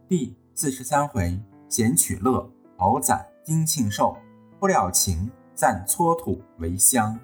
第43回，闲取乐，饱攒丁庆寿，不了情，暂搓土为香。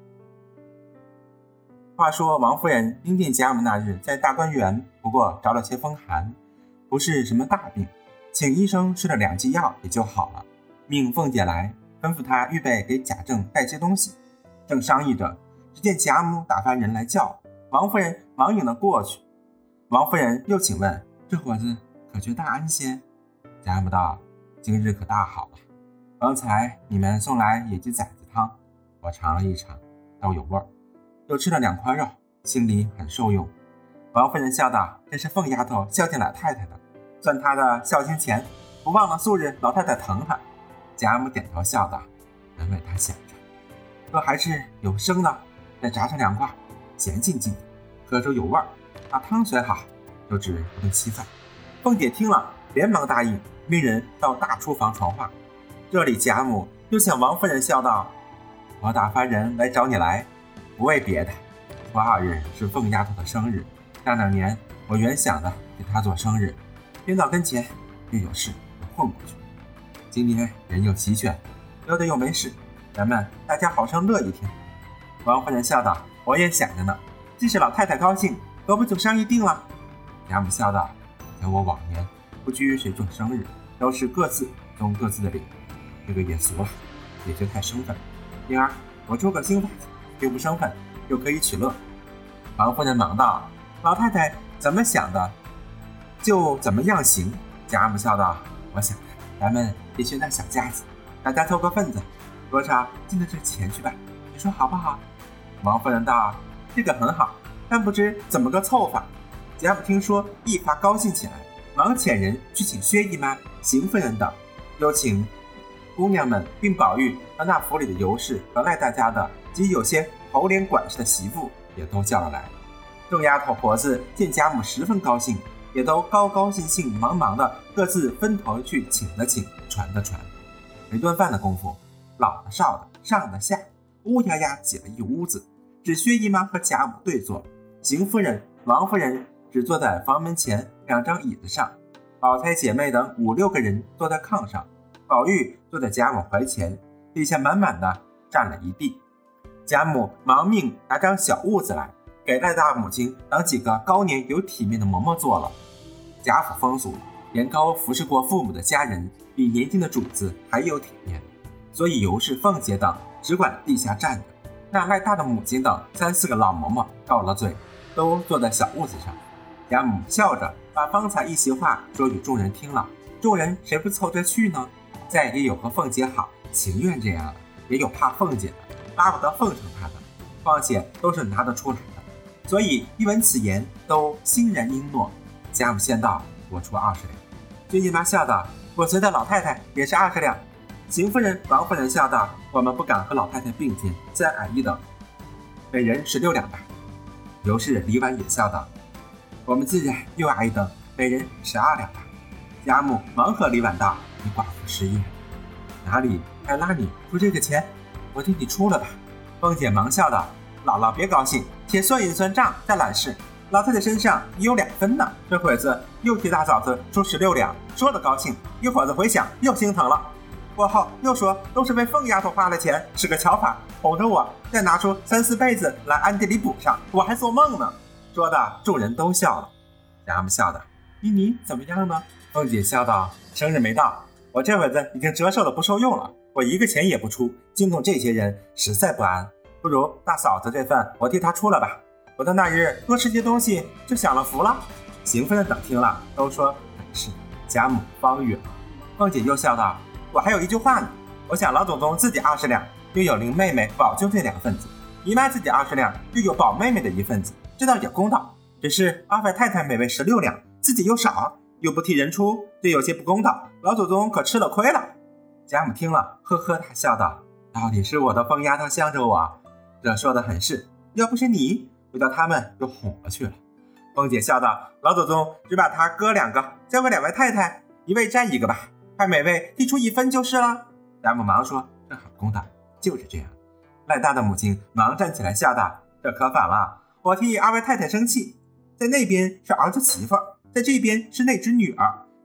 话说王夫人因见贾母那日在大观园不过着了些风寒，不是什么大病，请医生吃了2剂药也就好了，命凤姐来吩咐她预备给贾政带些东西。正商议着，只见贾母打发人来叫，王夫人忙迎了过去。王夫人又请问，这伙子可觉大安些？贾母道，今日可大好了，刚才你们送来野鸡崽子汤，我尝了一尝，倒有味儿，又吃了2块肉，心里很受用。王夫人笑道，这是凤丫头孝敬老太太的，算她的孝心钱，不忘了素日老太太疼她。贾母点头笑道，难为她想着，若还是有生的，再炸上2块，咸静静的，喝着有味儿，那汤虽好，就只不能稀饭。凤姐听了连忙答应，命人到大厨房传话。这里贾母又向王夫人笑道，我打发人来找你来，不为别的，初2日是凤丫头的生日，那2年我原想的给她做生日，偏到跟前又有事混过去，今年人又齐全，有的又没事，咱们大家好生乐一天。王夫人笑道，我也想着呢，既是老太太高兴，何不就商议定了？贾母笑道，像我往年不拘谁做生日，都是各自中各自的礼，这个也俗了，也就太生分，因而我出个新法子，又不生分，又可以取乐。王夫人忙道，老太太怎么想的就怎么样行。贾母笑道，我想咱们也学那小家子，大家凑个份子，多少进了这钱去吧，你说好不好？王夫人道，这个很好，但不知怎么个凑法。贾母听说一发高兴起来，忙遣人去请薛姨妈、邢夫人等，又请姑娘们并宝玉和那府里的尤氏和赖大家的及有些头脸管事的媳妇也都叫了来。众丫头婆子见贾母十分高兴，也都高高兴兴忙忙的各自分头去请的请，传的传。没顿饭的功夫，老的少的上的下乌压压挤了一屋子，只薛姨妈和贾母对坐，邢夫人、王夫人只坐在房门前2张椅子上，宝钗姐妹等5、6个人坐在炕上，宝玉坐在贾母怀前，底下满满的占了一地。贾母忙命拿张小屋子来，给赖大母亲等几个高年有体面的嬷嬷做了。贾府风俗，年高服侍过父母的家人比年轻的主子还有体面，所以尤氏、凤姐等只管地下站着，那赖大的母亲等3、4个老嬷嬷告了罪，都坐在小屋子上。贾母笑着把方才一席话说与众人听了，众人谁不凑着去呢？再也有和凤姐好，情愿这样了，也有怕凤姐的，巴不得奉承她的，况且都是拿得出来的，所以一闻此言，都欣然应诺。贾母先道，我出20两。薛姨妈笑道，我随的老太太也是20两。邢夫人、王夫人笑道，我们不敢和老太太并肩，再矮一等，每人16两吧。尤氏、李纨也笑道，我们自然又矮一等，每人12两吧。贾母忙和李纨道，你寡妇失业，哪里还拉你出这个钱？我替你出了吧。凤姐忙笑道，姥姥别高兴，且算一算账再揽事。老太太身上也有2分呢，这会子又替大嫂子出16两，说的高兴，一会子回想又心疼了。过后又说都是为凤丫头花了钱，是个巧法，哄着我再拿出3、4辈子来暗地里补上，我还做梦呢。说的众人都笑了。贾母笑道，你怎么样呢？凤姐笑道，生日没到，我这会子已经折寿了，不受用了，我一个钱也不出，惊动这些人实在不安，不如大嫂子这份我替她出了吧，我到那日多吃些东西就享了福了。邢夫人等听了都说本是。贾母方允了。凤姐又笑道，我还有一句话呢，我想老祖宗自己20两，又有林妹妹宝舅这2份子，姨妈自己20两，又有宝妹妹的1份子，这倒也公道，只是二位太太每位16两，自己又少，又不替人出，这有些不公道，老祖宗可吃了亏了。贾母听了呵呵大笑道，到底是我的凤丫头向着我，这说的很是，要不是你，我叫他们又哄了去了。凤姐笑道，老祖宗只把他哥2个交给2位太太，一位占1个吧，派每位递出1分就是了。贾母忙说，这很公道，就是这样。赖大的母亲忙站起来笑道，这可反了，我替2位太太生气，在那边是儿子媳妇，在这边是那只女儿，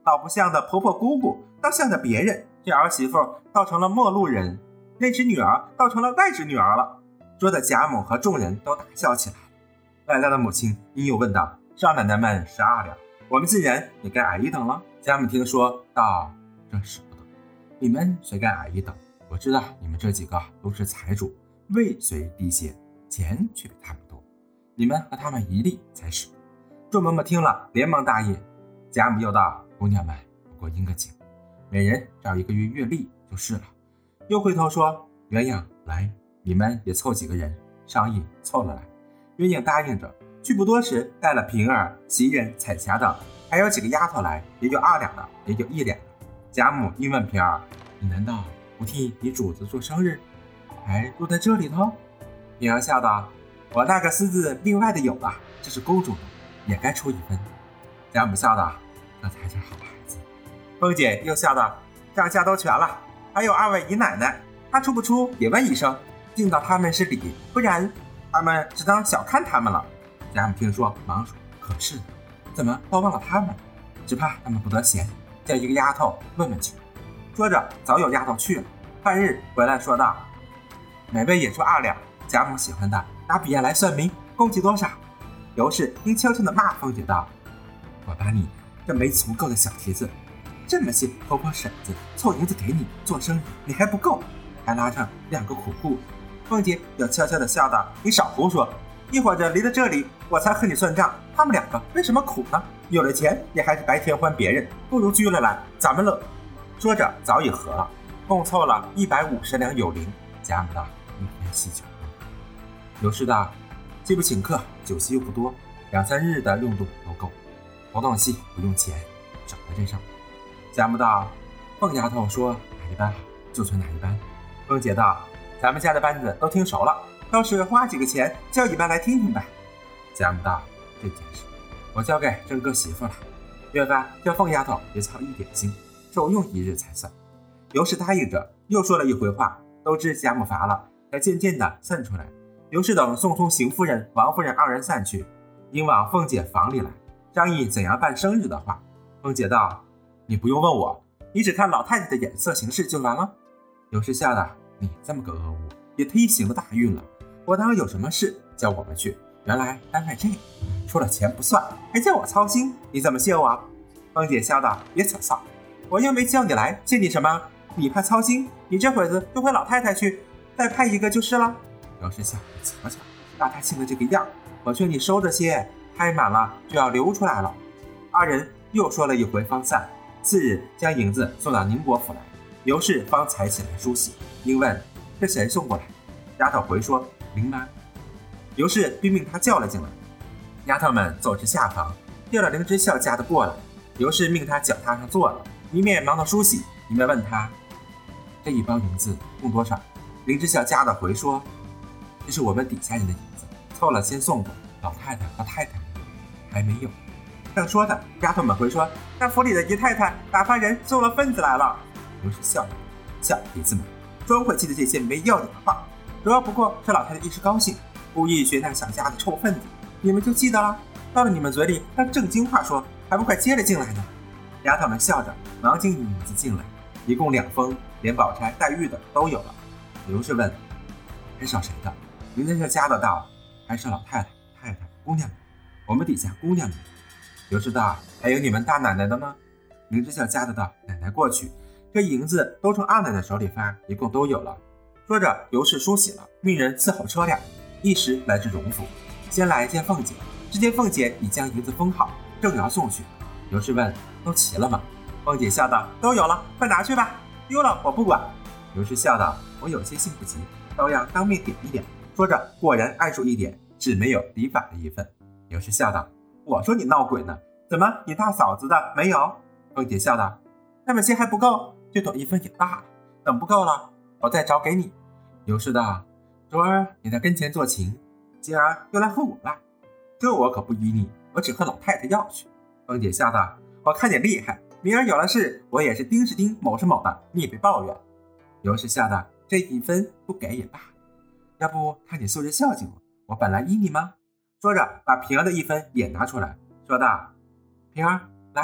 老不向的婆婆姑姑，倒向着别人，这儿媳妇倒成了陌路人，认识女儿倒成了外侄女儿了。说的贾母和众人都大笑起来。赖赖的母亲因又问道：少奶奶们12两，我们自然也该挨一等了。贾母听说道：这使不得，你们谁该挨一等？我知道你们这几个都是财主，位虽低些，钱却比他们多，你们和他们一例才使。众嬷嬷听了连忙答应。贾母又道：姑娘们不过应个景，每人照1个月月例就是了。又回头说：鸳鸯来，你们也凑几个人商议凑了来。鸳鸯答应着，去不多时带了平儿、袭人、彩霞等，还有几个丫头来，也有2两的，也有1两的。贾母因问平儿：你难道不替你主子做生日，还住在这里头？平儿笑道：我那个私自另外的有了，这是公主的，也该出1分。贾母笑道：这才是好孩子。凤姐又笑道：上下都全了，还有2位姨奶奶，她出不出也问一声，尽到他们是礼，不然他们只当小看他们了。贾母听说忙说：可是怎么都忘了他们，只怕他们不得闲，叫一个丫头问问去。说着早有丫头去了，半日回来说道：每位也出2两，贾母喜欢的拿笔砚来算明，共计多少？尤氏因悄悄地骂凤姐道：我把你这没足够的小蹄子，这么些婆婆婶子凑银子给你做生日，你还不够，还拉上2个苦户。凤姐又悄悄地笑道：你少胡说，一会儿着离到这里，我才和你算账，他们2个为什么苦呢？有了钱也还是白天还别人，不如拘了来，咱们乐。说着早已合了，共凑了150两有零。贾母道：一天喜酒。尤氏道：既不请客，酒席又不多，2、3日的用度都够，活动戏不用钱，省在这上。贾母道：凤丫头说哪一班好，就算哪一班。凤姐道：咱们家的班子都听熟了，倒是花几个钱叫一班来听听吧。贾母道：这件事我交给正哥媳妇了，月饭叫凤丫头别操1点心，受用1日才算。尤氏答应着，又说了一回话，都知贾母乏了，才渐渐地散出来。尤氏等送出邢夫人、王夫人2人散去，因往凤姐房里来，商议怎样办生日的话。凤姐道：你不用问我，你只看老太太的眼色行事就完了。尤氏笑道：你这么个恶物，也忒行了大运了，我当有什么事叫我们去，原来单卖这个，出了钱不算，还叫我操心，你怎么谢我？凤姐笑道：别扯臊，我又没叫你来，谢你什么？你怕操心，你这会子就回老太太去，再派1个就是了。尤氏笑：你瞧瞧，大太庆的这个样，我劝你收着些，太满了就要流出来了。2人又说了一回方散。次日将银子送到宁国府来，尤氏方才起来梳洗，因问：这谁送过来？丫头回说：林妈。尤氏并命他叫了进来，丫头们走至下房，调了林之孝家的过来。尤氏命他脚踏上坐了，一面忙到梳洗，一面问他：这1包银子共多少？林之孝家的回说：这是我们底下人的银子，凑了先送过，老太太和太太还没有。正说着，丫头们回说：那府里的姨太太打发人送了份子来了。尤氏笑了：小鼻子们，专会记得这些没要紧的话，主要不过是老太太一时高兴，故意学那小家的臭份子，你们就记得了，到了你们嘴里当正经话说，还不快接了进来呢？丫头们笑着忙进银子进来，一共2封，连宝钗、黛玉的都有了。尤氏问：还少谁的？您在这家的道：还是老太太、太太、姑娘们，我们底下姑娘们。尤氏道：还有你们大奶奶的吗？林之孝家的道：奶奶过去，这银子都从2奶奶手里发，一共都有了。说着，尤氏梳洗了，命人伺候车辆，一时来至荣府，先来见凤姐，只见凤姐已将银子封好，正要送去。尤氏问：都齐了吗？凤姐笑道：都有了，快拿去吧，丢了我不管。尤氏笑道：我有些性不急，都要当面点一点。说着果然按数1点，只没有李法的1份。尤氏笑道：我说你闹鬼呢，怎么你大嫂子的没有？凤姐笑道：那么些还不够，就等1分也大了，等不够了我再找给你。尤氏道：昨儿你在跟前做情，今儿又来和我了，这我可不依你，我只和老太太要去。凤姐笑道：我看你厉害，明儿有了事，我也是丁是丁，某是某的，你也别抱怨。尤氏笑道：这1分不给也罢，要不看你素日孝敬我，我本来依你吗？说着把平儿的1分也拿出来，说道：平儿来，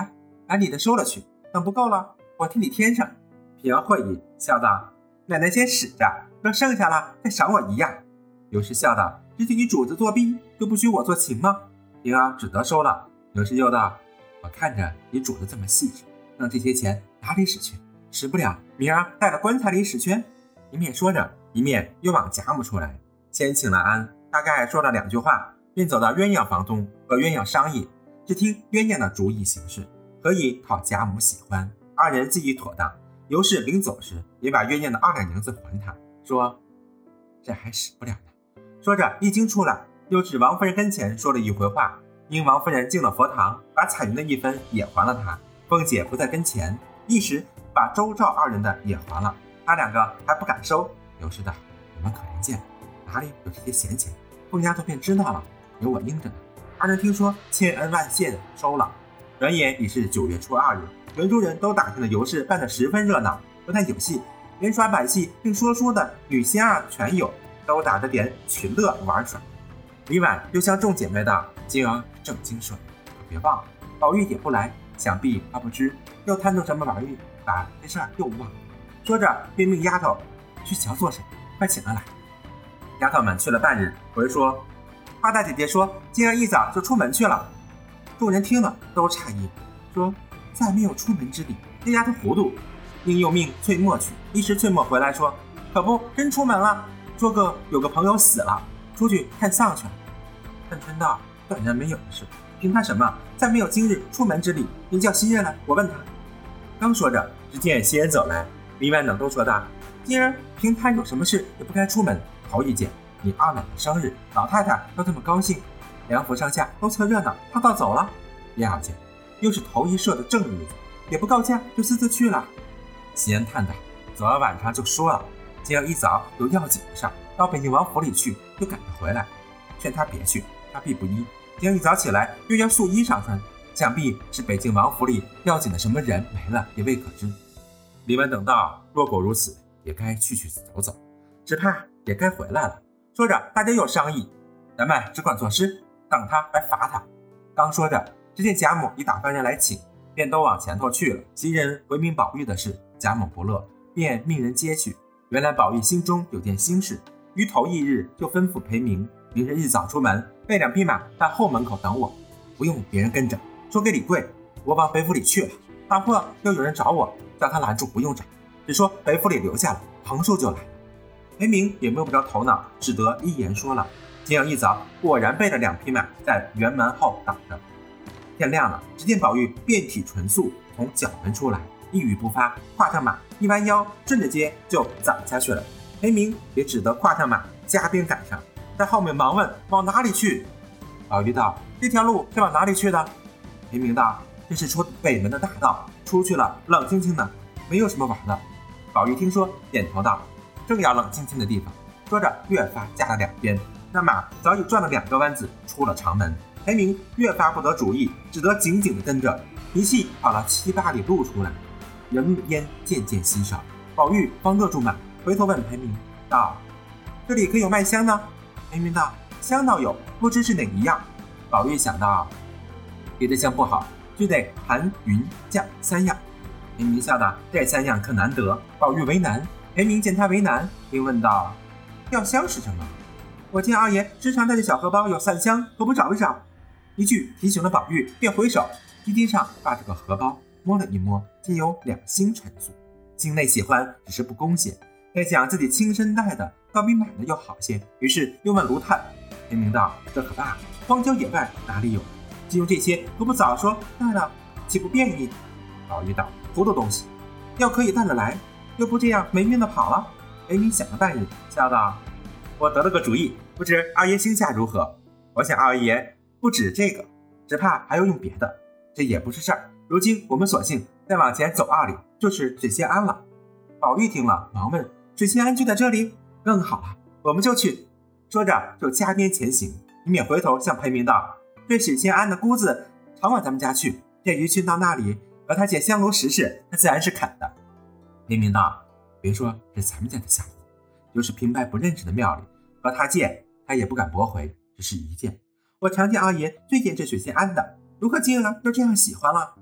把你的收了去，等不够了，我替你添上。平儿会意笑道：奶奶先使着，等剩下了再赏我一样。刘氏笑道：只许你主子作弊，就不许我做情吗？平儿只得收了。刘氏又道：我看着你主子这么细致，让这些钱哪里使去？使不了，明儿带到棺材里使去。一面说着，一面又往贾母出来，先请了安，大概说了2句话，便走到鸳鸯房中和鸳鸯商议，只听鸳鸯的主意行事，何以讨贾母喜欢。二人计议妥当，尤氏临走时也把鸳鸯的2两银子还他，说这还使不了呢。说着一经出来，又至王夫人跟前说了一回话，因王夫人进了佛堂，把彩云的1分也还了他。凤姐不在跟前，一时把周赵2人的也还了，他2个还不敢收。尤氏道：你们可怜见，哪里有这些闲钱？凤丫头便知道了，有我应着呢。2人听说，千恩万谢的收了。转眼已是9月初2日，园中人都打听了尤氏办得十分热闹，不但有戏，连耍百戏并说书的女仙儿全有，都打着点群乐玩耍。李婉又向众姐妹道：今儿正经说，可别忘了，宝玉也不来，想必她不知，又贪图什么玩意，把这事儿又忘了。说着便命丫头去瞧做什么，快请了来。丫头们去了半日，回说花大姐姐说今儿一早就出门去了。众人听了都诧异，说再没有出门之理，这丫头糊涂。应又命翠墨去，一时翠墨回来说可不真出门了，说有个朋友死了，出去看丧去了。探春道：断然没有的事，凭他什么再没有今日出门之理？您叫袭人来，我问他。刚说着，只见袭人走来，李婉冷都说道：今儿凭他有什么事也不该出门，头一件你2奶奶生日，老太太都这么高兴，梁府上下都凑热闹，他倒走了。第2件又是头一社的正日子，也不告假就私自去了。袭人叹道：昨儿晚上就说了，今儿一早有要紧的事到北静王府里去，就赶着回来，劝他别去，他必不依。今儿一早起来又要素衣裳穿，想必是北静王府里要紧的什么人没了，也未可知。李纨等到若果如此，也该去走走，只怕也该回来了。说着大家又商议，咱们只管作诗，等他来罚他。刚说着，只见贾母已打发人来请，便都往前头去了。袭人回明宝玉的事，贾母不乐，便命人接去。原来宝玉心中有件心事，于头一日就吩咐裴明，明日一早出门，备2匹马在后门口等我，不用别人跟着。说给李贵，我往北府里去了，打破又有人找我，叫他拦住，不用找，只说北府里留下了，彭叔就来了。裴明也摸不着头脑，只得一言说了。今儿一早果然备了2匹马在园门后等着。天亮了，只见宝玉遍体纯素从角门出来，一语不发，跨上马，一弯腰，顺着街就走下去了。裴明也只得跨上马，加鞭赶上，在后面忙问往哪里去。宝玉道：这条路是往哪里去的？裴明道：这是出北门的大道，出去了冷清清的，没有什么玩的。宝玉听说，点头道：正要冷清清的地方。说着越发加了2鞭，那马早已转了2个弯子，出了长门。裴明越发不得主意，只得紧紧地跟着，一气跑了7、8里路出来，人烟渐渐稀少。宝玉方勒住马，回头问裴明道：这里可有卖香呢？裴明道：香倒有，不知是哪一样。宝玉想到别的香不好，就得盘、云、酱3样。裴明笑道：这3样可难得。宝玉为难，裴明见他为难，并问道：要香是什么？我见二爷时常带着小荷包有散香，可不找一找？一句提醒了宝玉，便回手低低上把这个荷包摸了一摸，竟有2星陈素，心内喜欢，只是不恭些，该想自己亲身带的，倒比买的又好些。于是又问卢探。裴明道：这可罢，荒郊野外哪里有？既用这些，何不早说带了，岂不便宜？宝玉道：糊涂东西，要可以带了来，又不这样没命的跑了。裴明想了半日，笑道：我得了个主意，不知二爷心下如何？我想二爷不止这个，只怕还要用别的，这也不是事儿。如今我们索性再往前走2里，就是水仙庵了。宝玉听了，忙问：水仙庵就在这里？更好了，我们就去。说着就加鞭前行，以免回头向裴明道：这水仙庵的姑子常往咱们家去，这于去到那里和他借香炉石事，他自然是肯的。裴明道：别说是咱们家的香火，就是平白不认识的庙里和他借，他也不敢驳回，只是一件。我常见二爷最见这水仙庵的，如何今儿又这样喜欢了？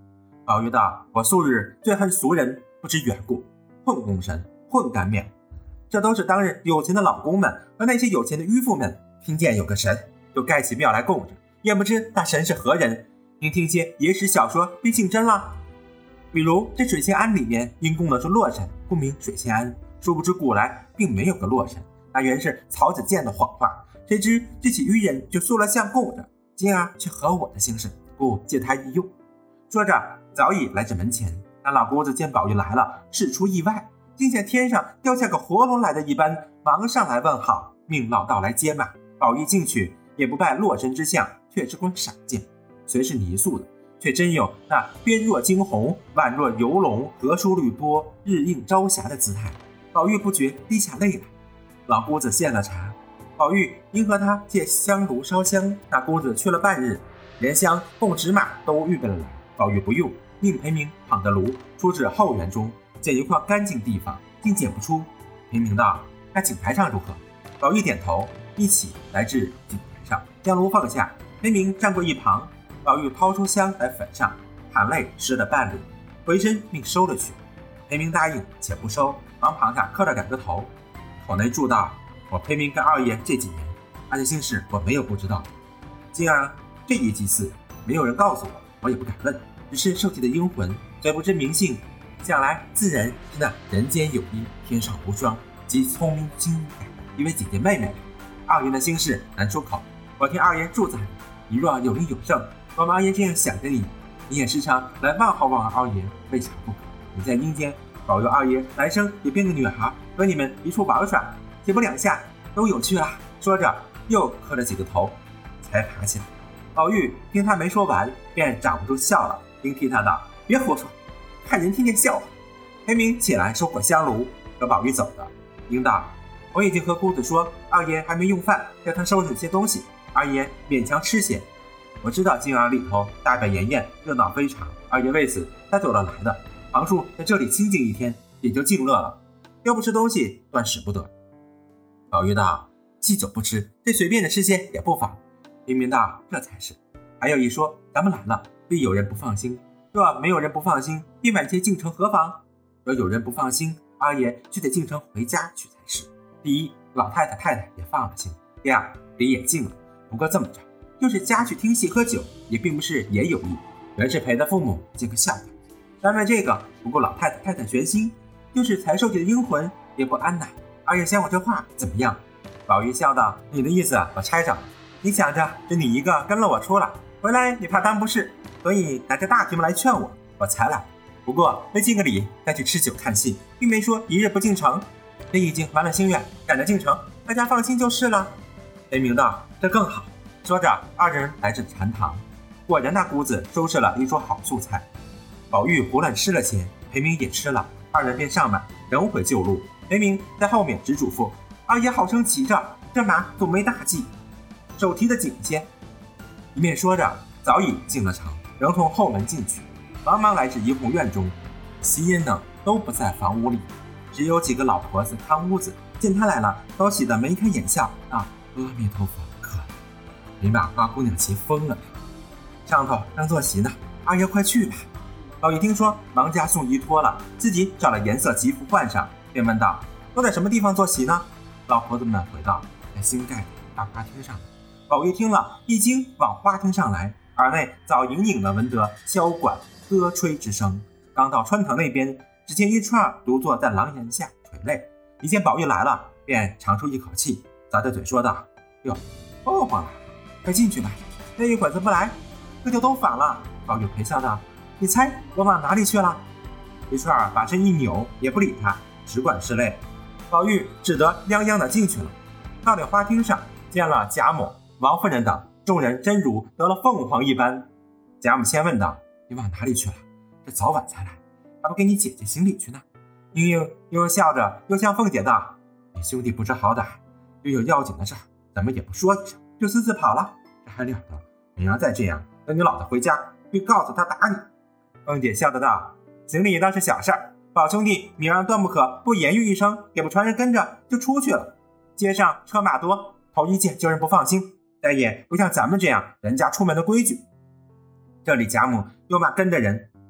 宝玉道：我素日最恨俗人，不知缘故，混功臣，混干面。这都是当日有钱的老公们和那些有钱的迂妇们，听见有个神，就盖起庙来供着，也不知那神是何人。您听些野史小说必信真了。比如这水仙庵里面因供的是洛神，故名水仙庵，殊不知古来并没有个洛神，那原是曹子建的谎话。谁知这起愚人就塑了像供着，今儿却合我的心事，故借他一用。说着早已来至门前，那老姑子见宝玉来了，事出意外，竟像天上掉下个活龙来的一般，忙上来问好，命老道来接马。宝玉进去也不拜洛神之相，却只管赏见，虽是泥塑的，却真有那边若惊鸿，宛若游龙，河疏绿波，日映朝霞的姿态。宝玉不觉滴下泪来。老姑子献了茶，宝玉因和他借香炉烧香，那姑子去了半日，连香供纸马都预备了来。宝玉不用，命裴明捧着炉出至后园中，捡一块干净地方，竟捡不出。裴明道：那井台上如何？宝玉点头，一起来至井台上，将炉放下。裴明站过一旁，宝玉抛出香来粉上，含泪湿了半缕，回身命收了去。裴明答应，且不收，往旁下磕了2个头，口内祝道：我裴明跟二爷这几年，而且心事我没有不知道。今儿这一祭祀，没有人告诉我，我也不敢问，只是受祭的阴魂，虽不知名姓，想来自然是那人间有一，天上无双，极聪明精干，一位姐姐妹妹。二爷的心事难出口，我听二爷住在你，你若有灵有圣，我们二爷这样想着你，你也时常来问候问候二爷，未尝不可。你在阴间保佑二爷来生也变个女孩，和你们一处玩耍，且不2下都有趣了。说着又磕了几个头，才爬起来。宝玉听他没说完，便忍不住笑了，并替他道：别胡说，看人听见笑话。裴明起来收过香炉，和宝玉走的。应道：我已经和姑子说，二爷还没用饭，要他收拾些东西，二爷勉强吃些。我知道今儿里头大摆筵宴，热闹非常，二爷为此才走了来的。旁处在这里清静一天，也就静乐了。要不吃东西，断使不得。宝玉道：祭酒不吃，这随便的吃些也不妨。平明道：这才是。还有一说，咱们来了，必有人不放心。若没有人不放心，必晚些进城何妨？若有人不放心，二爷就得进城回家去才是。第一，老太太太太也放了心；第二，礼也尽了。不过这么着，就是家去听戏喝酒，也并不是也有意，原是陪着父母见个笑话。咱们这个不顾老太太太太悬心，就是才受祭的阴魂也不安呐。二爷想我这话怎么样？宝玉笑道：你的意思我猜着了，你想着就你一个跟了我出来，回来你怕当不是，所以拿着大题目来劝我，我才来。不过为尽个礼，再去吃酒看戏，并没说一日不进城。这已经完了心愿，赶着进城，大家放心就是了。裴明道：这更好。说着，二人来至禅堂，果然那姑子收拾了一桌好素菜。宝玉胡乱吃了些，裴明也吃了，二人便上马，仍回旧路。裴明在后面只嘱咐：二爷好生骑着，这马总没大忌，手提的紧些。一面说着，早已进了城，仍从后门进去，忙忙来至怡红院中。袭人等都不在房屋里，只有几个老婆子看屋子，见他来了，都喜得眉开眼笑，道：阿弥陀佛，可你把花姑娘骑疯了，上头正坐席呢，二爷快去吧。宝玉听说，忙家送衣脱了，自己找了颜色吉服换上，便问道：都在什么地方坐席呢？老婆子们回道：在新盖的大花厅上。宝玉听了，一惊，往花厅上来，耳内早隐隐的闻得箫管歌吹之声。刚到穿堂那边，只见一串独坐在廊檐下垂泪，一见宝玉来了，便长出一口气，咂着嘴说道：哟，凤凰来了，快进去吧。那一会子不来，这就都反了。宝玉陪笑道：你猜我往哪里去了？一串把身一扭，也不理他，只管拭泪。宝玉只得泱泱的进去了。到了花厅上，见了贾母、王夫人等众人，真如得了凤凰一般。贾母先问道：你往哪里去了？这早晚才来，还不给你姐姐行礼去呢？莺莺又笑着又向凤姐道：你兄弟不知好歹，又有要紧的事，怎么也不说一声，就私自跑了，这还了得？你要再这样，等你老的回家，必告诉他打你。凤姐笑得道：行礼倒是小事儿，宝兄弟明儿断不可不言语一声，也不传人跟着就出去了。街上车马多，头一见就人不放心，但也不像咱们这样人家出门的规矩。这里贾母又骂跟着人，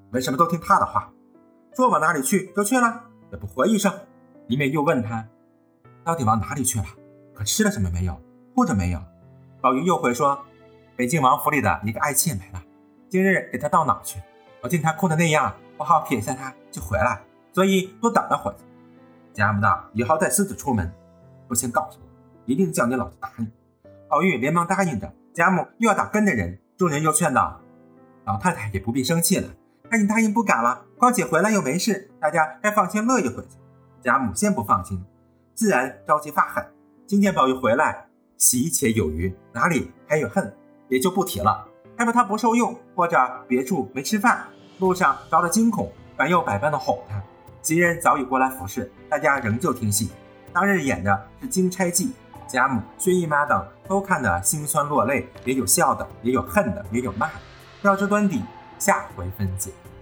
为什么都听他的话？说往哪里去就去了，也不回一声。李美又问他，到底往哪里去了？可吃了什么没有？护着没有？宝玉又回说，北静王府里的一个爱妾没了，今日给他到哪去？我见他哭的那样，不好撇下他就回来，所以多等了会子。贾母道，以后再私自出门，不先告诉我，一定叫你老子打你。宝玉连忙答应着，贾母又要打跟着人，众人又劝道，老太太也不必生气了，她已答应不敢了，况且回来又没事，大家该放心乐一会子。贾母先不放心，自然着急发狠。今天宝玉回来，喜且有余，哪里还有恨，也就不提了。害怕他不受用，或者别处没吃饭，路上着了惊恐，反又百般的哄他。袭人早已过来服侍，大家仍旧听戏。当日演的是金钗记，贾母、薛姨妈等都看得心酸落泪，也有笑的，也有恨的，也有骂的。要知端底，下回分解。